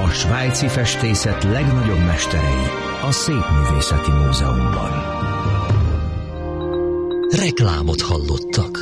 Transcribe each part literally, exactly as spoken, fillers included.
A svájci festészet legnagyobb mesterei a Szépművészeti Múzeumban. Reklámot hallottak.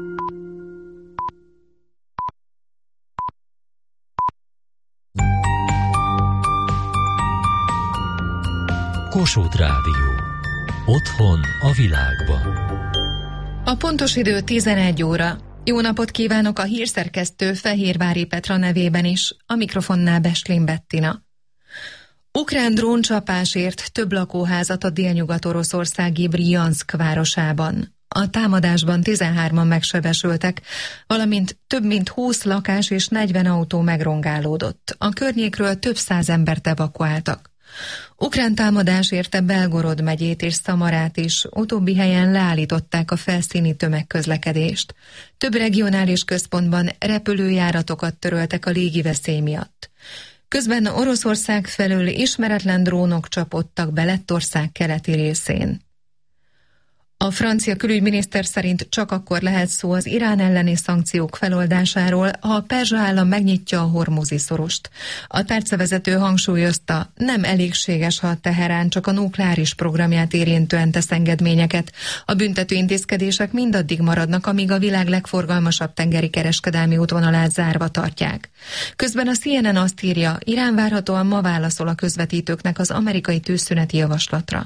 Kossuth Rádió. Otthon a világban. A pontos idő tizenegy óra. Jó napot kívánok a hírszerkesztő Fehérvári Petra nevében is, a mikrofonnál Beslin Bettina. Ukrán dróncsapásért több lakóházat a délnyugat-oroszországi Brjanszk városában. A támadásban tizenhárman megsebesültek, valamint több mint húsz lakás és negyven autó megrongálódott. A környékről több száz embert evakuáltak. Ukrán támadás érte Belgorod megyét és Szamarát is, utóbbi helyen leállították a felszíni tömegközlekedést. Több regionális központban repülőjáratokat töröltek a légiveszély miatt. Közben Oroszország felől ismeretlen drónok csapódtak be Lettország keleti részén. A francia külügyminiszter szerint csak akkor lehet szó az Irán elleni szankciók feloldásáról, ha a perzsa állam megnyitja a hormuzi szorost. A tárcavezető hangsúlyozta, nem elégséges, ha a Teherán csak a nukleáris programját érintően tesz engedményeket. A büntető intézkedések mindaddig maradnak, amíg a világ legforgalmasabb tengeri kereskedelmi útvonalát zárva tartják. Közben a C N N azt írja, Irán várhatóan ma válaszol a közvetítőknek az amerikai tűzszüneti javaslatra.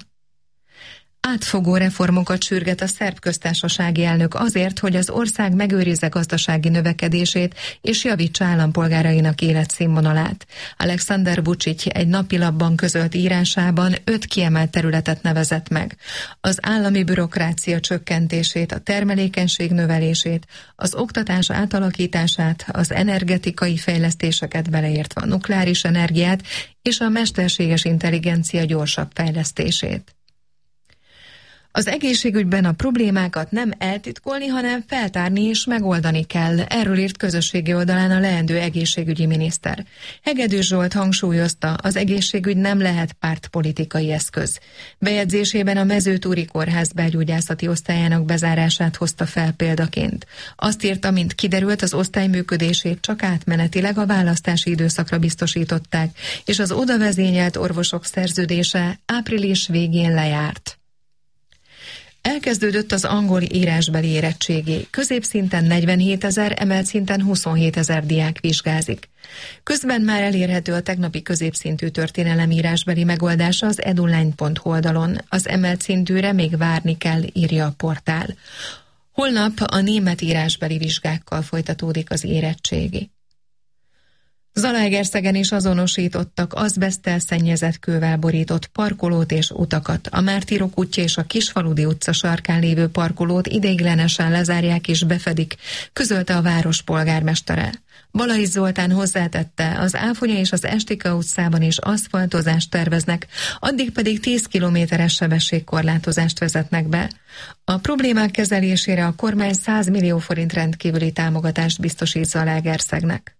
Átfogó reformokat sürget a szerb köztársasági elnök azért, hogy az ország megőrizze gazdasági növekedését és javítsa állampolgárainak életszínvonalát. Alexander Vučić egy napilapban közölt írásában öt kiemelt területet nevezett meg. Az állami bürokrácia csökkentését, a termelékenység növelését, az oktatás átalakítását, az energetikai fejlesztéseket beleértve a nukleáris energiát és a mesterséges intelligencia gyorsabb fejlesztését. Az egészségügyben a problémákat nem eltitkolni, hanem feltárni és megoldani kell, erről írt közösségi oldalán a leendő egészségügyi miniszter. Hegedűs Zsolt hangsúlyozta, az egészségügy nem lehet pártpolitikai eszköz. Bejegyzésében a Mezőtúri Kórház belgyógyászati osztályának bezárását hozta fel példaként. Azt írta, mint kiderült, az osztály működését csak átmenetileg a választási időszakra biztosították, és az oda vezényelt orvosok szerződése április végén lejárt. Elkezdődött az angol írásbeli érettségi. Középszinten negyvenhétezer, emelt szinten huszonhétezer diák vizsgázik. Közben már elérhető a tegnapi középszintű történelem írásbeli megoldása az eduline pont hu oldalon. Az emelt szintűre még várni kell, írja a portál. Holnap a német írásbeli vizsgákkal folytatódik az érettségi. Zalaegerszegen is azonosítottak azbeszttel szennyezett kővel borított parkolót és utakat. A Mártírok útja és a Kisfaludi utca sarkán lévő parkolót ideiglenesen lezárják és befedik, közölte a város polgármestere. Balai Zoltán hozzátette, az Áfonya és az Estika utcában is aszfaltozást terveznek, addig pedig tíz kilométeres sebességkorlátozást vezetnek be. A problémák kezelésére a kormány száz millió forint rendkívüli támogatást biztosít Zalaegerszegnek.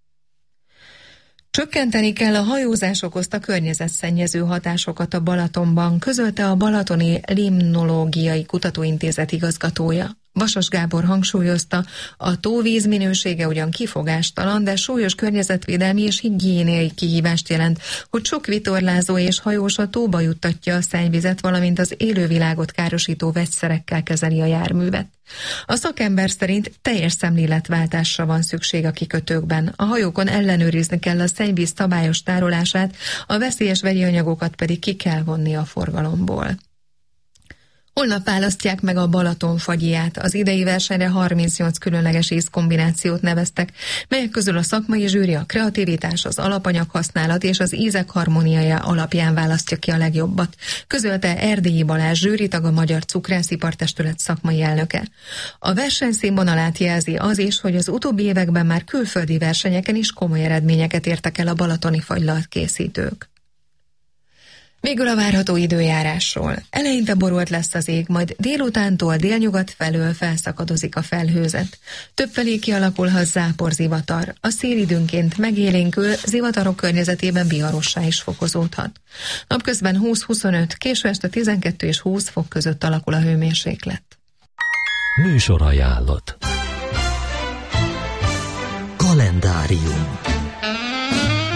Csökkenteni kell a hajózás okozta környezetszennyező hatásokat a Balatonban, közölte a Balatoni Limnológiai Kutatóintézet igazgatója. Vasas Gábor hangsúlyozta, a tóvíz minősége ugyan kifogástalan, de súlyos környezetvédelmi és higiéniai kihívást jelent, hogy sok vitorlázó és hajós a tóba juttatja a szennyvizet, valamint az élővilágot károsító vegyszerekkel kezeli a járművet. A szakember szerint teljes szemléletváltásra van szükség a kikötőkben. A hajókon ellenőrizni kell a szennyvíz szabályos tárolását, a veszélyes vegyi anyagokat pedig ki kell vonni a forgalomból. Holnap választják meg a Balaton fagyját. Az idei versenyre harmincnyolc különleges ízkombinációt neveztek, melyek közül a szakmai zsűri a kreativitás, az alapanyaghasználat és az ízek harmóniája alapján választja ki a legjobbat, közölte Erdélyi Balázs zsűritag, a Magyar Cukrászipar-testület szakmai elnöke. A verseny színvonalát jelzi az is, hogy az utóbbi években már külföldi versenyeken is komoly eredményeket értek el a balatoni fagylalt készítők. Végül a várható időjárásról. Eleinte borult lesz az ég, majd délutántól délnyugat felől felszakadozik a felhőzet. Többfelé kialakulhat záporzivatar. A szél időnként megélénkül, zivatarok környezetében viharossá is fokozódhat. Napközben húsz-huszonöt, késő este tizenkettő és húsz fok között alakul a hőmérséklet. Műsorajánlat. Kalendárium. A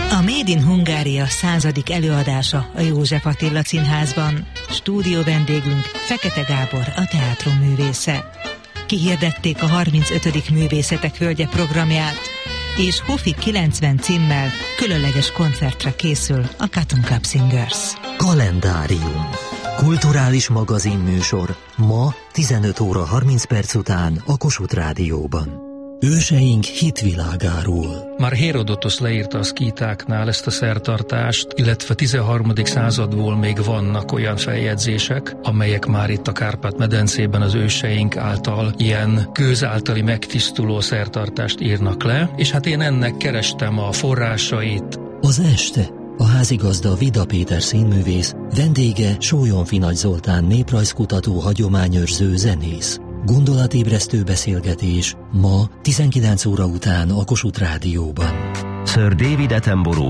Made in Hungária századik előadása a József Attila Színházban. Stúdió vendégünk Fekete Gábor, a teátrum művésze. Kihirdették a harmincötödik Művészetek Völgye programját, és Hofi kilencven címmel különleges koncertre készül a Cotton Club Singers. Kalendárium. Kulturális magazinműsor ma tizenöt óra harminc perc után a Kossuth Rádióban. Őseink hitvilágáról. Már Hérodotosz leírta a szkítáknál ezt a szertartást, illetve tizenharmadik századból még vannak olyan feljegyzések, amelyek már itt a Kárpát-medencében az őseink által ilyen kőz általi megtisztuló szertartást írnak le, és hát én ennek kerestem a forrásait. Az este a házigazda Vida Péter színművész, vendége Sólyomfi Nagy Zoltán néprajzkutató, hagyományőrző zenész. Gondolatébresztő beszélgetés ma tizenkilenc óra után a Kossuth Rádióban. Sir David Attenborough